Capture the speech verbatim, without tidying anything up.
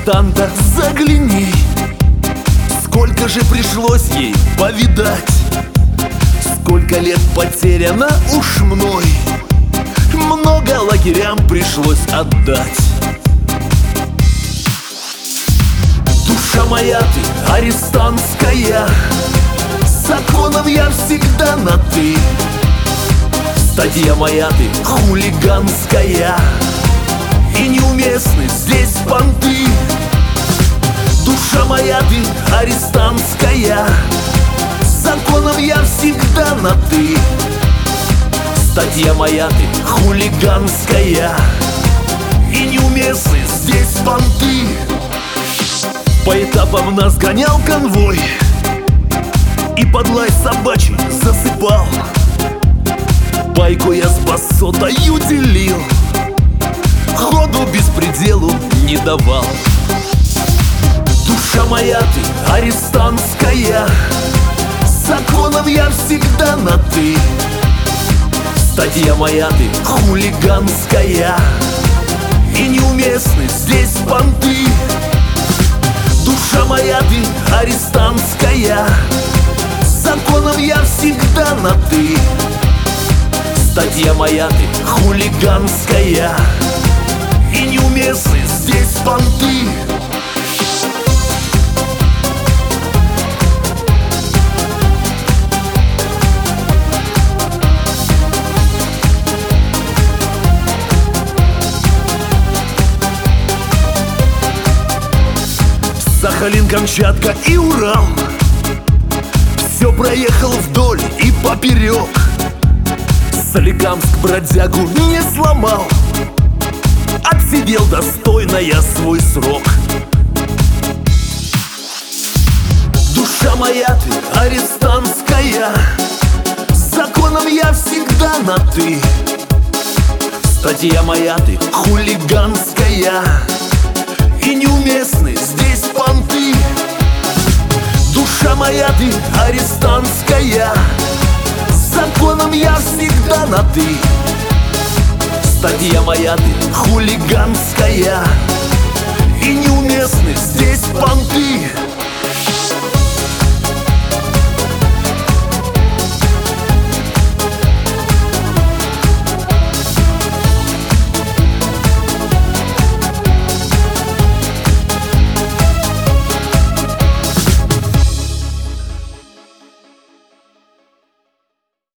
арестанта загляни. Сколько же пришлось ей повидать, сколько лет потеряно уж мной, много лагерям пришлось отдать. Душа моя ты арестантская, законом я всегда на ты. Статья моя ты хулиганская, и неуместны здесь понты. Душа моя ты арестантская, законом я всегда на ты. Статья моя ты хулиганская, и неуместны здесь понты. По этапам нас гонял конвой, и под лай собачий засыпал. Байку я с басотою делил, ходу беспределу не давал. Душа моя ты арестантская, законом я всегда на ты. Статья моя ты хулиганская, и неуместны здесь понты. Душа моя ты арестантская, законом я всегда на ты. Статья моя ты хулиганская, и неуместны здесь понты. Сахалин, Камчатка и Урал, все проехал вдоль и поперек. Соликамск бродягу не сломал, отсидел достойно я свой срок. Душа моя ты арестантская, законом я всегда на ты. Статья моя ты хулиганская, и неуместны здесь понты. Душа моя ты арестантская, законом я всегда на ты. Статья моя ты хулиганская, и неуместны здесь понты.